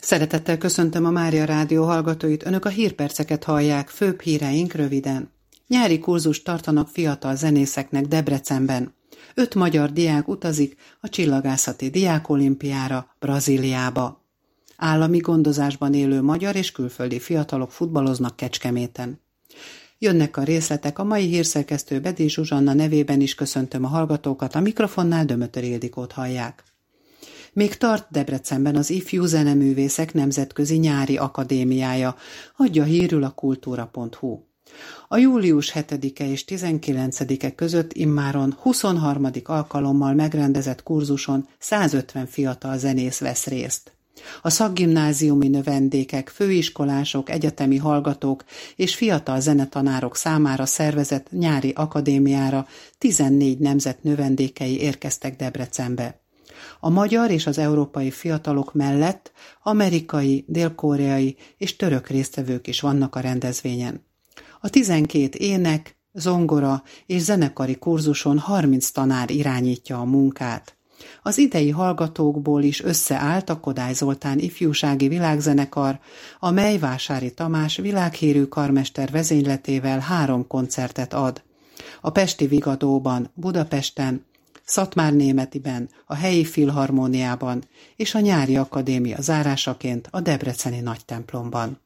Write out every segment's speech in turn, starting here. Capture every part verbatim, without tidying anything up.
Szeretettel köszöntöm a Mária Rádió hallgatóit, önök a hírperceket hallják, főbb híreink röviden. Nyári kurzust tartanak fiatal zenészeknek Debrecenben. Öt magyar diák utazik a csillagászati diákolimpiára, Brazíliába. Állami gondozásban élő magyar és külföldi fiatalok futballoznak Kecskeméten. Jönnek a részletek, a mai hírszerkesztő Bedély Zsuzsanna nevében is köszöntöm a hallgatókat, a mikrofonnál Dömötör Ildikót hallják. Még tart Debrecenben az Ifjú Zeneművészek Nemzetközi Nyári Akadémiája, adja hírül a kultúra pont hu. A július hetedike és tizenkilencedike között immáron huszonharmadik alkalommal megrendezett kurzuson százötven fiatal zenész vesz részt. A szakgimnáziumi növendékek, főiskolások, egyetemi hallgatók és fiatal zenetanárok számára szervezett nyári akadémiára tizennégy nemzet növendékei érkeztek Debrecenbe. A magyar és az európai fiatalok mellett amerikai, dél-koreai és török résztvevők is vannak a rendezvényen. A tizenkét ének, zongora és zenekari kurzuson harminc tanár irányítja a munkát. Az idei hallgatókból is összeállt a Kodály Zoltán ifjúsági világzenekar, amely Vásári Tamás világhírű karmester vezényletével három koncertet ad. A Pesti Vigadóban, Budapesten, Szatmárnémetiben, a helyi filharmóniában és a nyári akadémia zárásaként a debreceni nagytemplomban.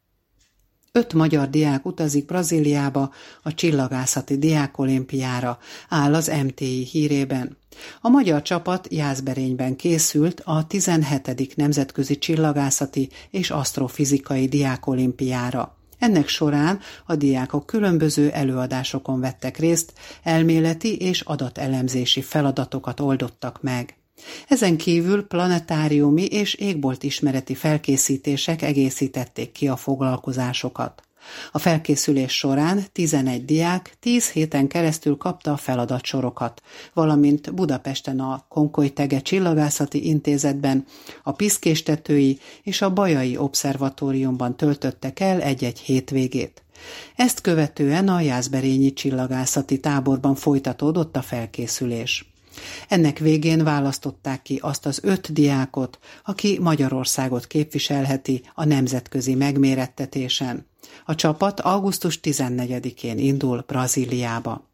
Öt magyar diák utazik Brazíliába a csillagászati diákolimpiára, áll az em té i hírében. A magyar csapat Jászberényben készült a tizenhetedik Nemzetközi Csillagászati és Asztrofizikai Diákolimpiára. Ennek során a diákok különböző előadásokon vettek részt, elméleti és adatelemzési feladatokat oldottak meg. Ezen kívül planetáriumi és égboltismereti felkészítések egészítették ki a foglalkozásokat. A felkészülés során tizenegy diák tíz héten keresztül kapta a feladatsorokat, valamint Budapesten a Konkoly-Thege Csillagászati Intézetben, a Piszkéstetői és a Bajai Obszervatóriumban töltöttek el egy-egy hétvégét. Ezt követően a jászberényi csillagászati táborban folytatódott a felkészülés. Ennek végén választották ki azt az öt diákot, aki Magyarországot képviselheti a nemzetközi megmérettetésen. A csapat augusztus tizennegyedikén indul Brazíliába.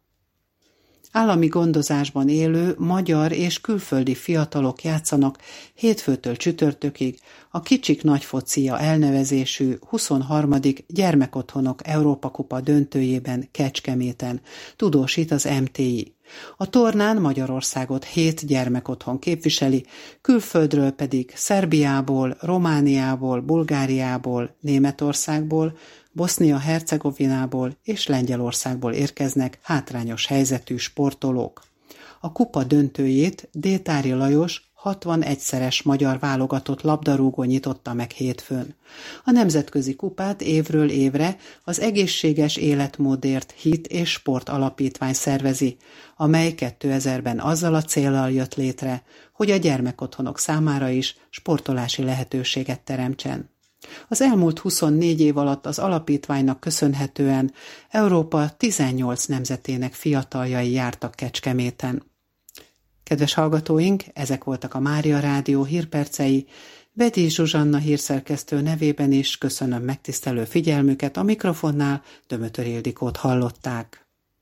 Állami gondozásban élő magyar és külföldi fiatalok játszanak hétfőtől csütörtökig a Kicsik Nagy Focia elnevezésű huszonharmadik Gyermekotthonok Európa-kupa döntőjében Kecskeméten, tudósít az em té i. A tornán Magyarországot hét gyermekotthon képviseli, külföldről pedig Szerbiából, Romániából, Bulgáriából, Németországból, Bosznia-Hercegovinából és Lengyelországból érkeznek hátrányos helyzetű sportolók. A kupa döntőjét Détári Lajos hatvanegyszeres magyar válogatott labdarúgó nyitotta meg hétfőn. A nemzetközi kupát évről évre az Egészséges Életmódért Hit és Sport Alapítvány szervezi, amely kétezerben azzal a céllal jött létre, hogy a gyermekotthonok számára is sportolási lehetőséget teremtsen. Az elmúlt huszonnégy év alatt az alapítványnak köszönhetően Európa tizennyolc nemzetének fiataljai jártak Kecskeméten. Kedves hallgatóink, ezek voltak a Mária Rádió hírpercei. Bedély Zsuzsanna hírszerkesztő nevében is köszönöm megtisztelő figyelmüket, a mikrofonnál Dömötör Ildikót hallották.